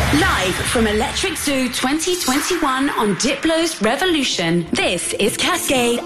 Live from Electric Zoo 2021 on Diplo's Revolution, this is Cascade.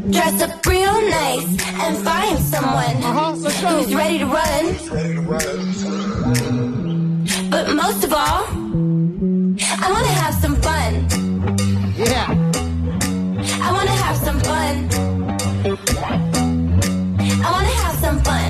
Dress up real nice and find someone who's ready to run. But most of all, I want to have some fun. Yeah. I want to have some fun. I want to have some fun.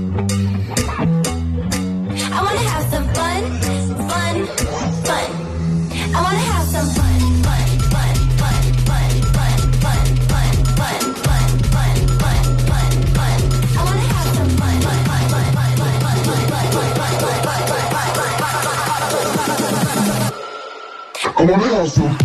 I want to have some fun, fun, fun. I want to have some fun, fun, fun, fun, fun, fun, fun, fun, fun, fun, fun, fun, fun, fun. I want to have some fun, fun, fun, fun, fun, fun, fun, fun, fun, fun, fun, fun, fun, fun, fun. I want to have some.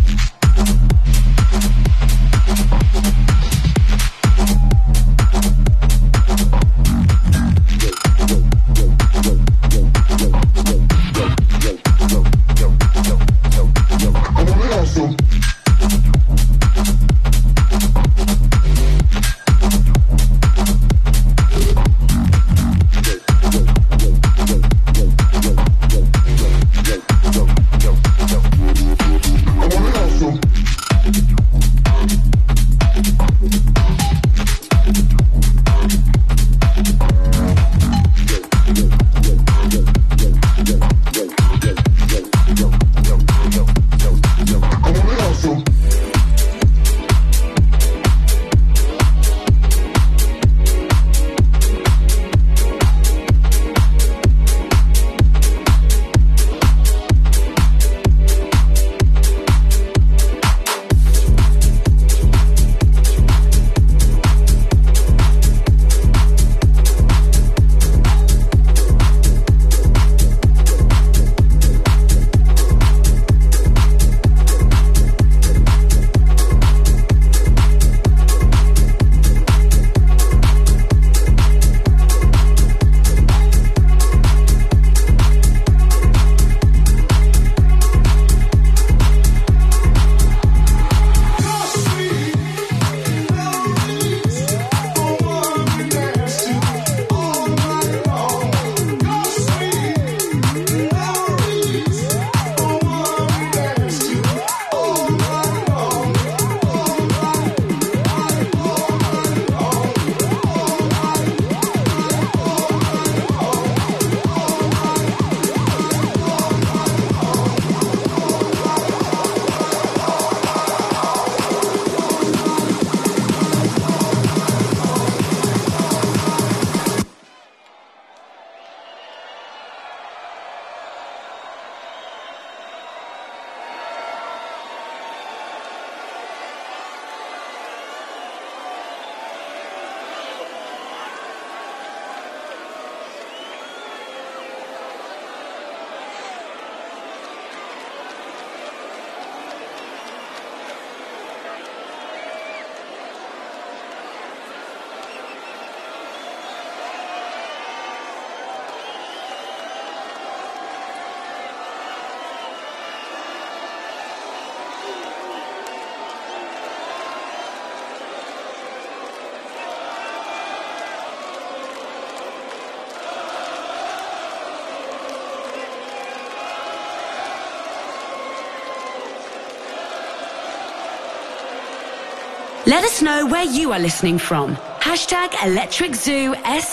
Let us know where you are listening from. Hashtag Electric Zoo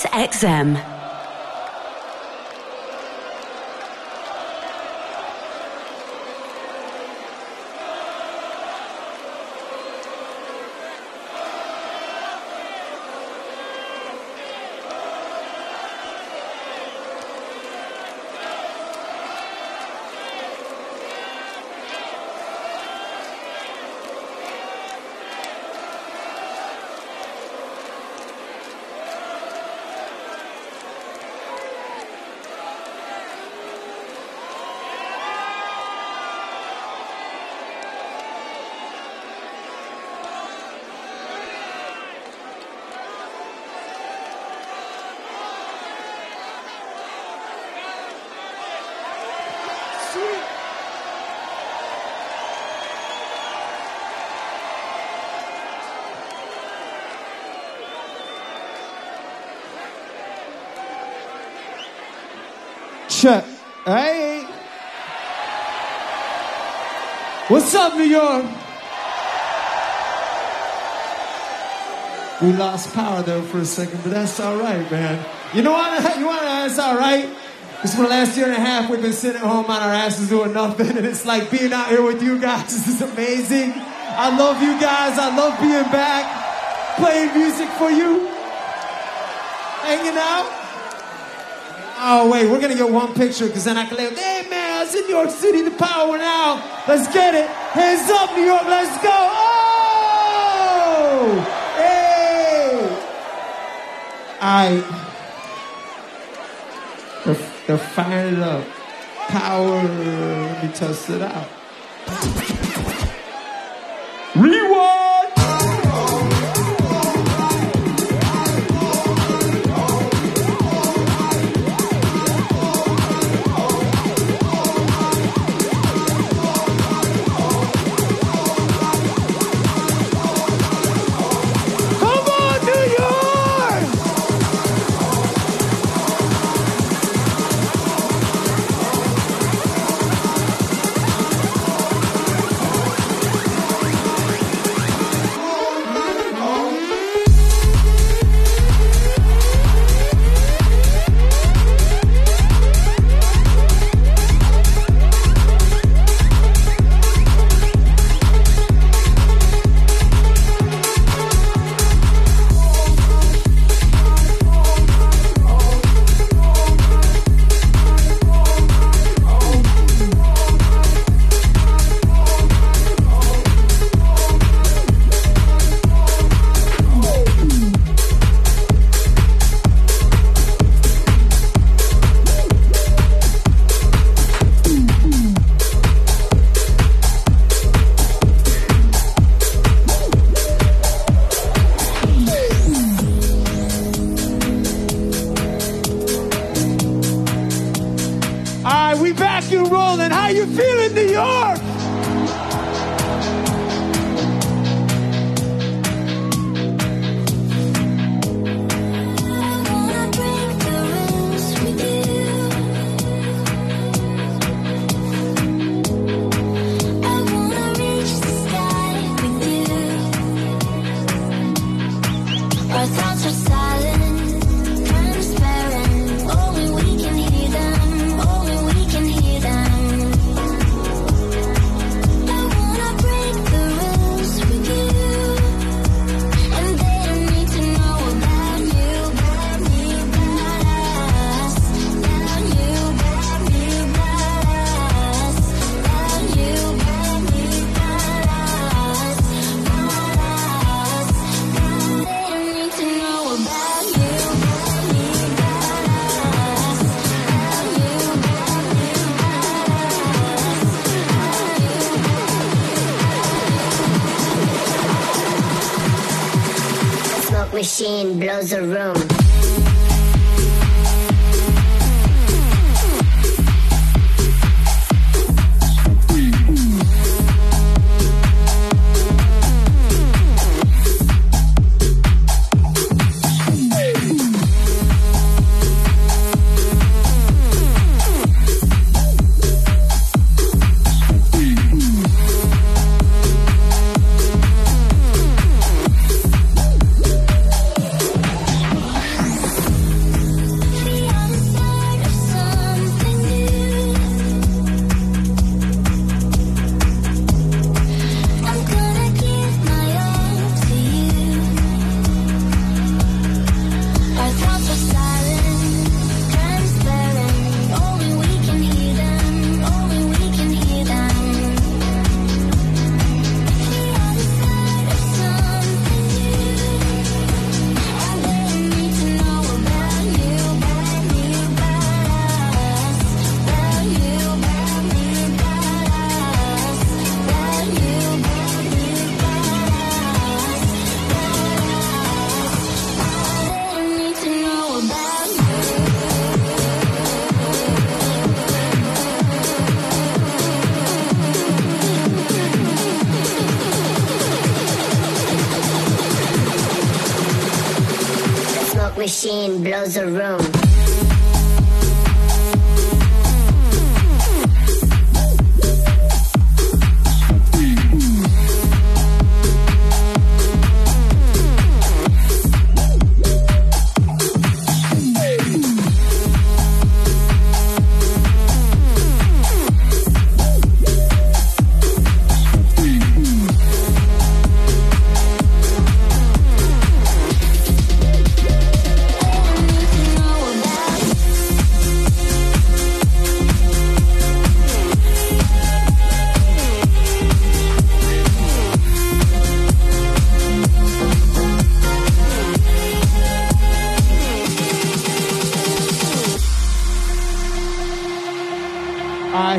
SXM. Check. Hey. What's up, New York? We lost power there for a second, but that's all right, man. You know what? That's all right. Because for the last year and a half, we've been sitting at home on our asses doing nothing, and it's like being out here with you guys. This is amazing. I love you guys. I love being back, playing music for you, hanging out. Oh, wait, we're going to get one picture, because then I can live. Hey, man, I was in New York City. The power went out. Let's get it. Hands up, New York. Let's go. Oh! They're firing it up. Power. Let me test it out. Rewind! Machine blows a room. Machine blows a room.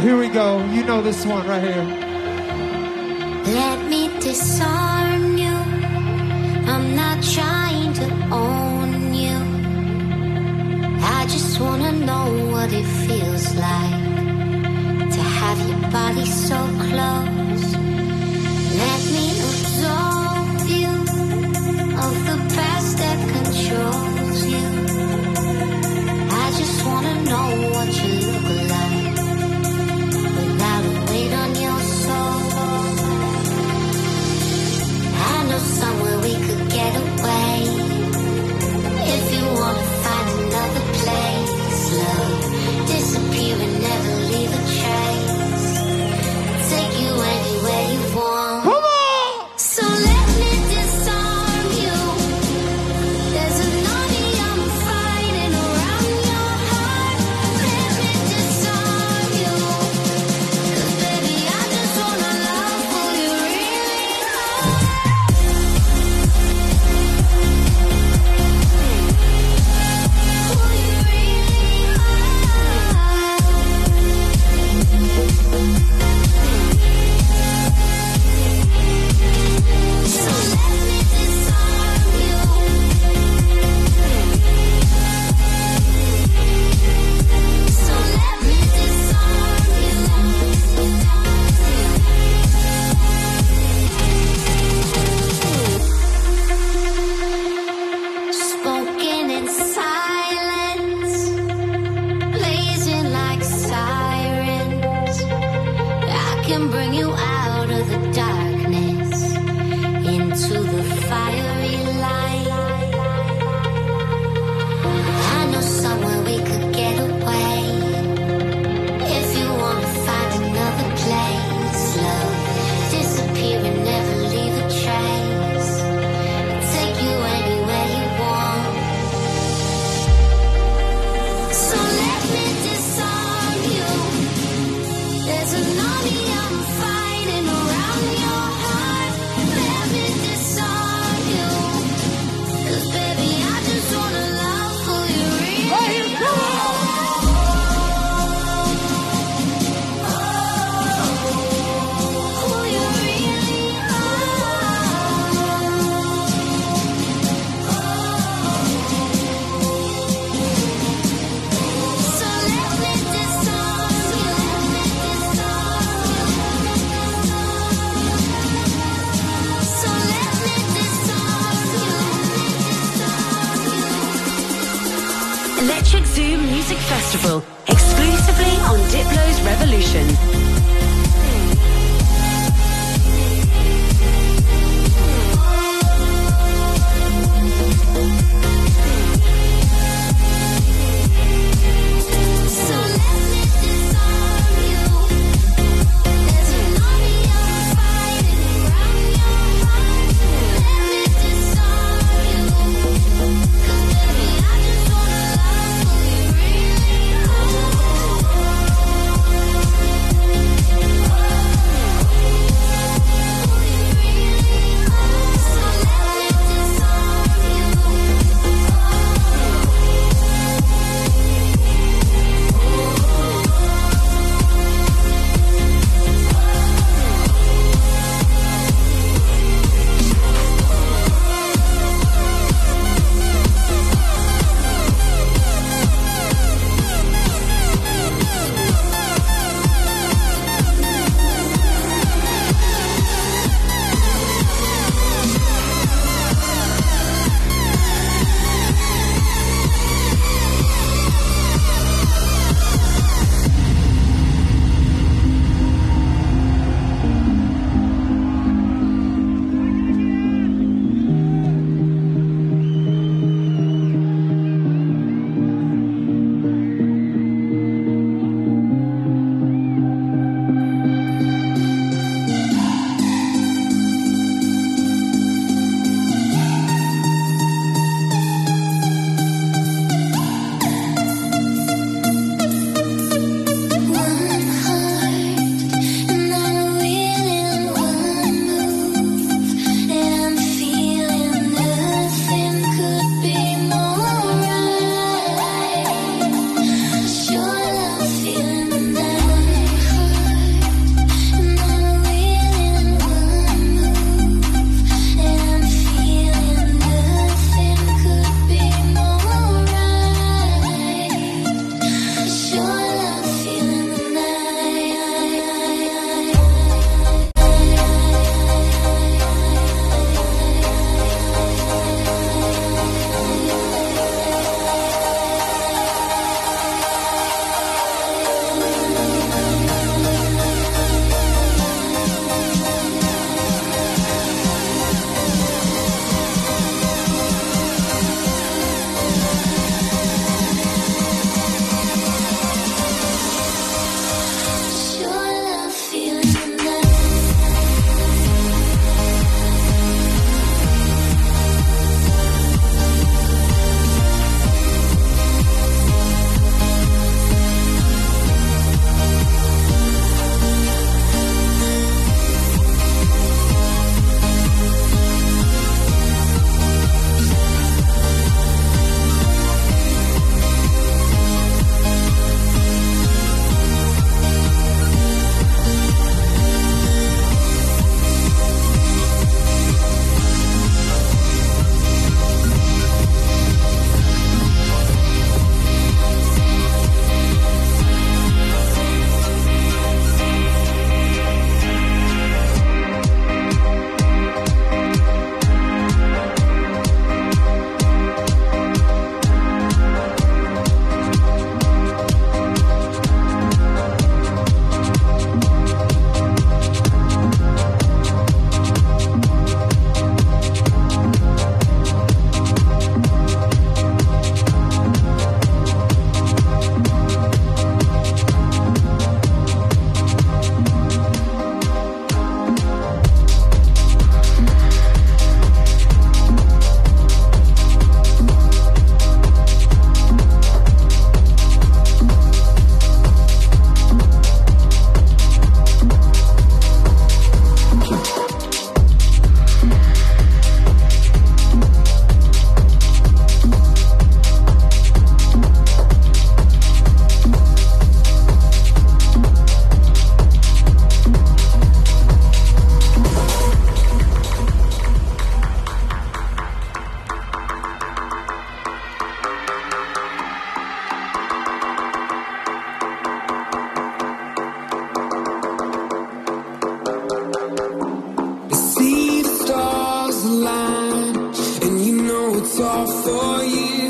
here we go. You know this one right here. Let me disarm you. I'm not trying to own you. I just wanna know what it feels like to have your body so close. Let me absolve you of the past that controls you. I just wanna know what you look like without a weight on your soul. I know somewhere we could get away. If you wanna find another place, love, disappear and never leave a trace. Take you anywhere you want. Come on! So let me disarm you. There's an army I'm fighting around your heart. Let me disarm you. 'Cause baby, I just wanna love who you really are. Who you really are. So let me disarm you. So let me disarm you. Spoken in silence, blazing like sirens. I can bring you out of the darkness into the fiery light. I know somewhere we could get away. If you wanna find another place, love, disappear and never leave a trace. Take you anywhere you want. So let me disarm you. There's an army I'm fighting around your heart. Let me disarm you. 'Cause baby, I just wanna love who you really are. Who you really are. So let me disarm you. So let me disarm you. Electric Zoo Music Festival, exclusively on Diplo's Revolution. So let me disarm you. There's an army I'm fighting around your heart. Let me disarm you. 'Cause baby, I just wanna love who you really are. for you,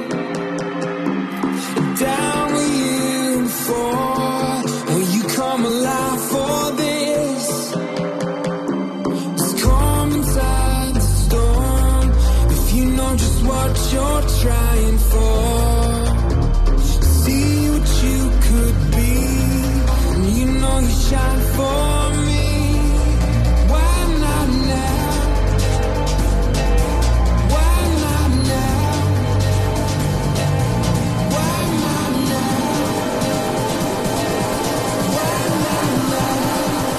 down with you before. Will you come alive for this? Just come inside the storm. If you know just what you're trying for, see what you could be, and you know you shine for me. Why not now? Why not now? Why not now? Why not now?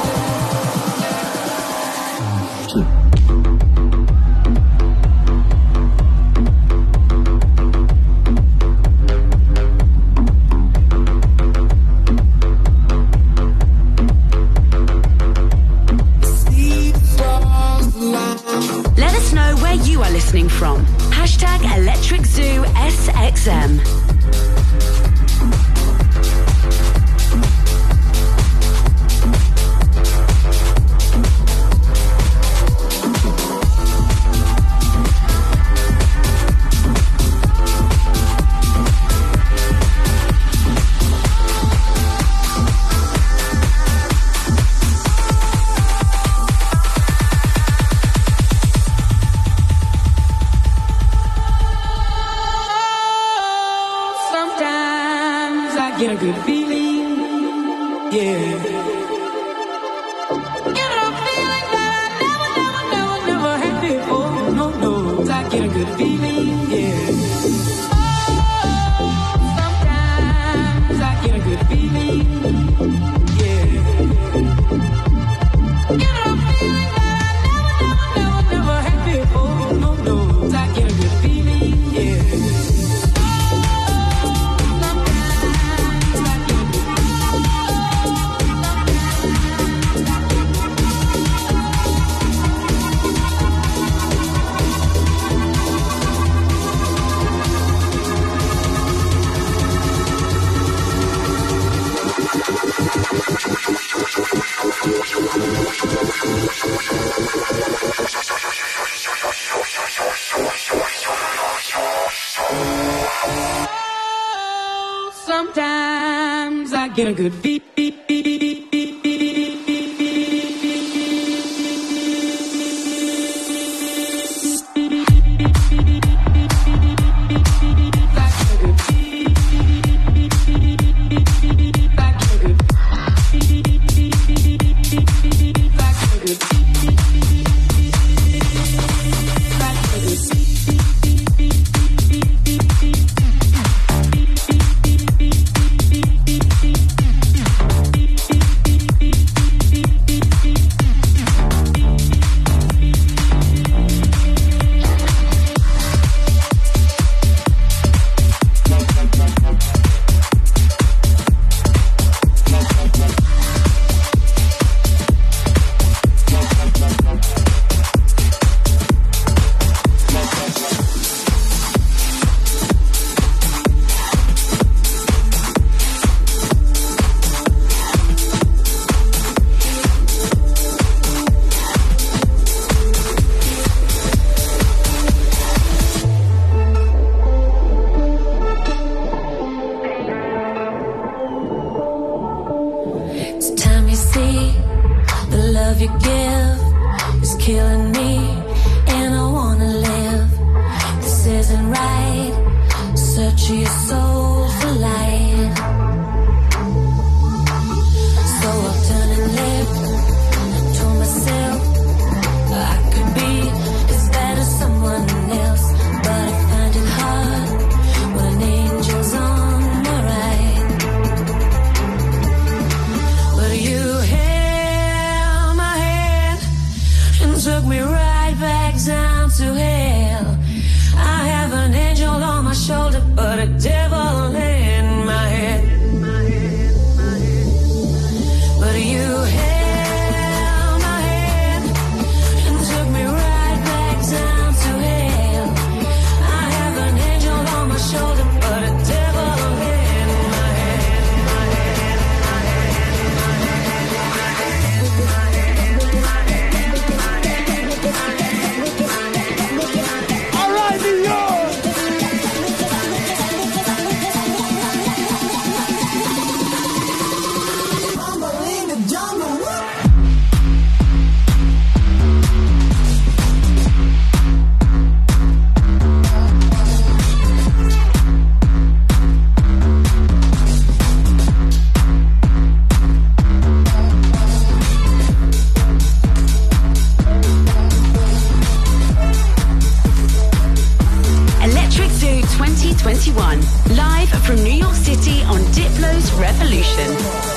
Let us know where you are listening from. Hashtag Electric Zoo SXM. Sometimes I get a good feeling, yeah. Get a feeling that I never had before. No, I get a good feeling, yeah. Sometimes I get a good feeling, yeah. Get a feeling that I never had before. No, I get a good feeling, yeah. Sometimes I get a good beat. All right, New York. 2021. Live from New York City on Diplo's Revolution.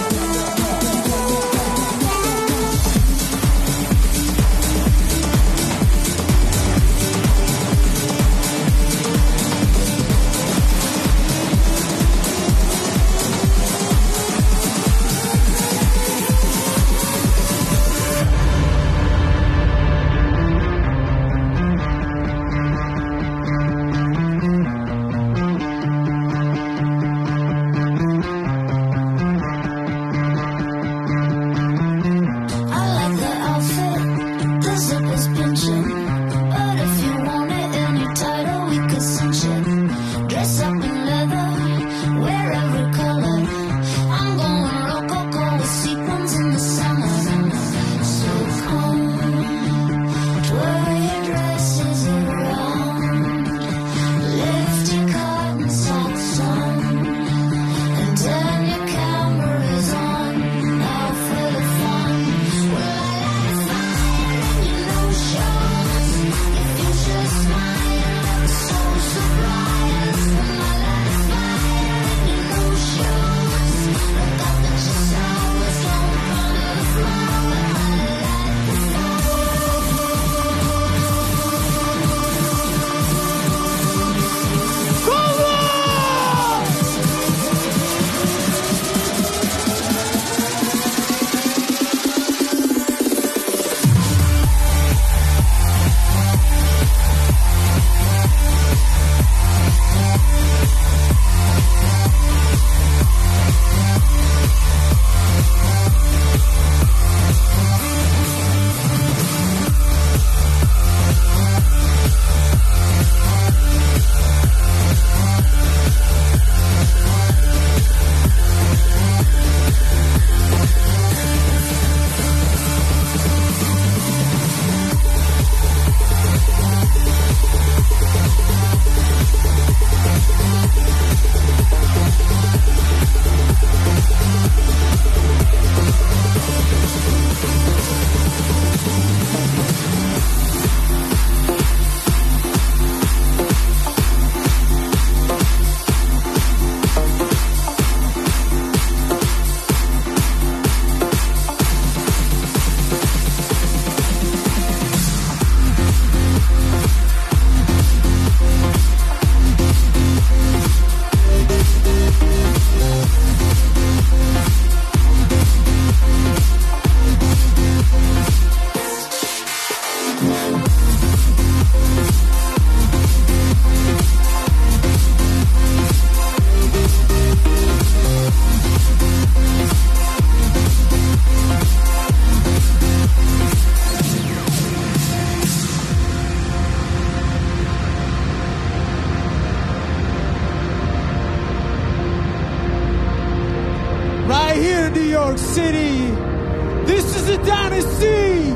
City. This is a dynasty.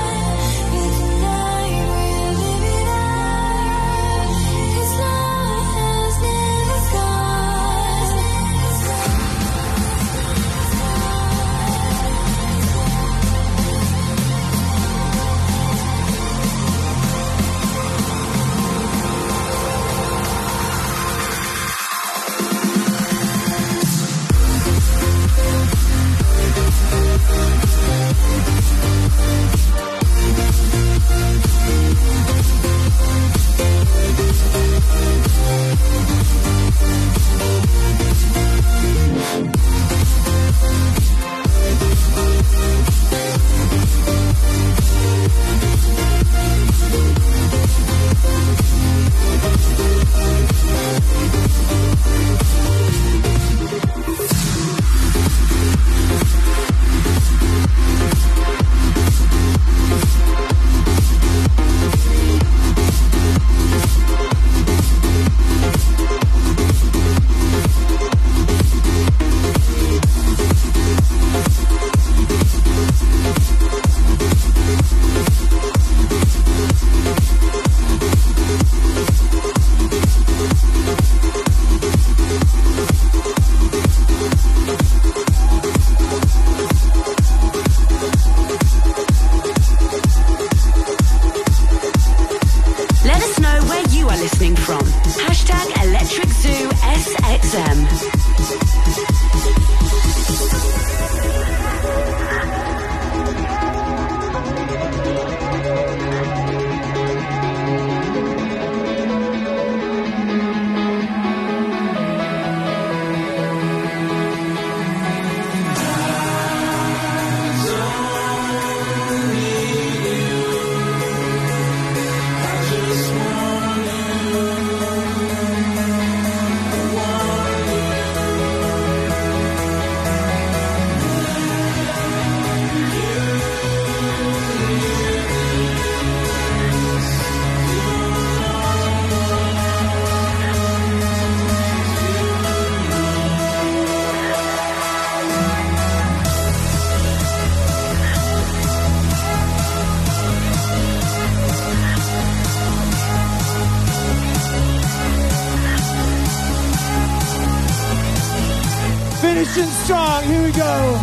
It's not Christian Strong. Here we go.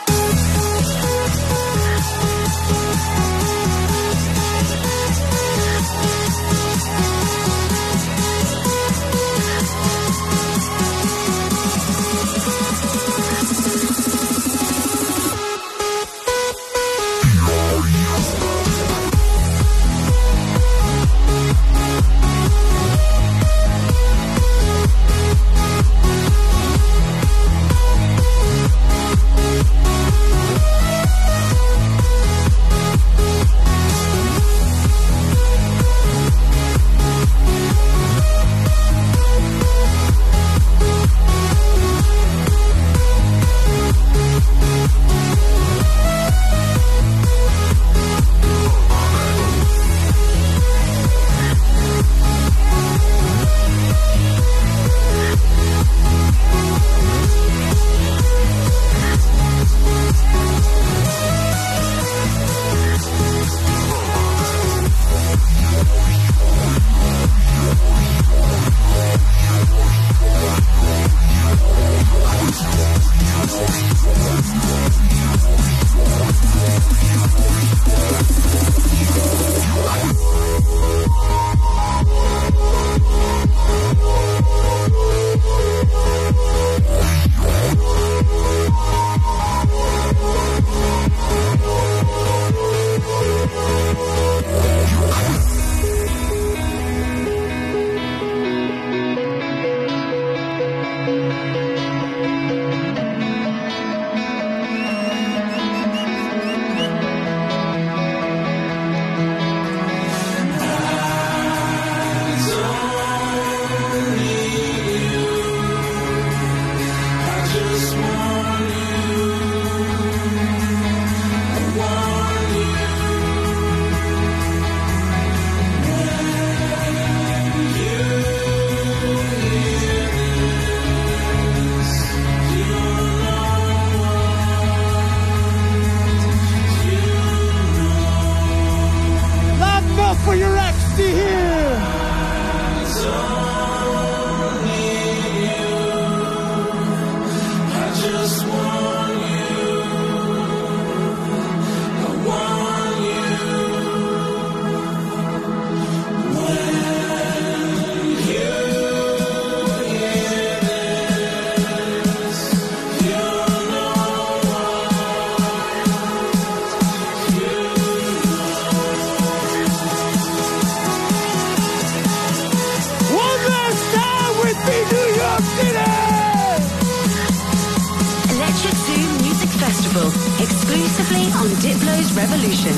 Exclusively on Diplo's Revolution.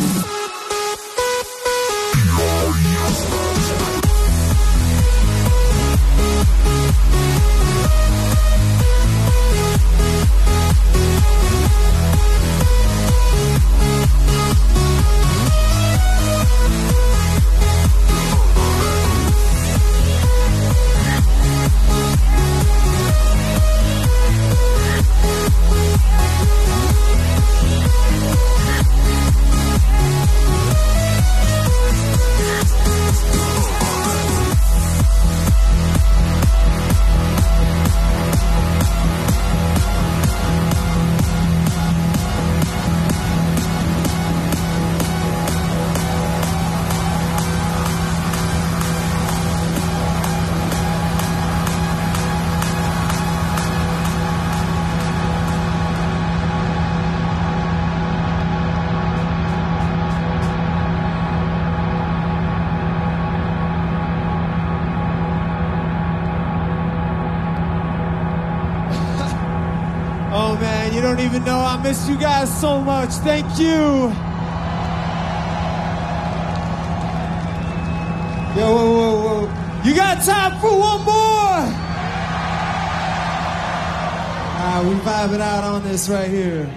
Oh man, you don't even know I miss you guys so much. Thank you. Yo, whoa. You got time for one more? We vibe it out on this right here.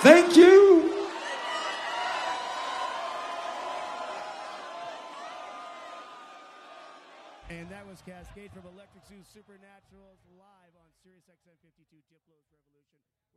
Thank you. And that was Cascade from Electric Zoo Supernaturals live on Sirius XM 52 Diplo's Revolution.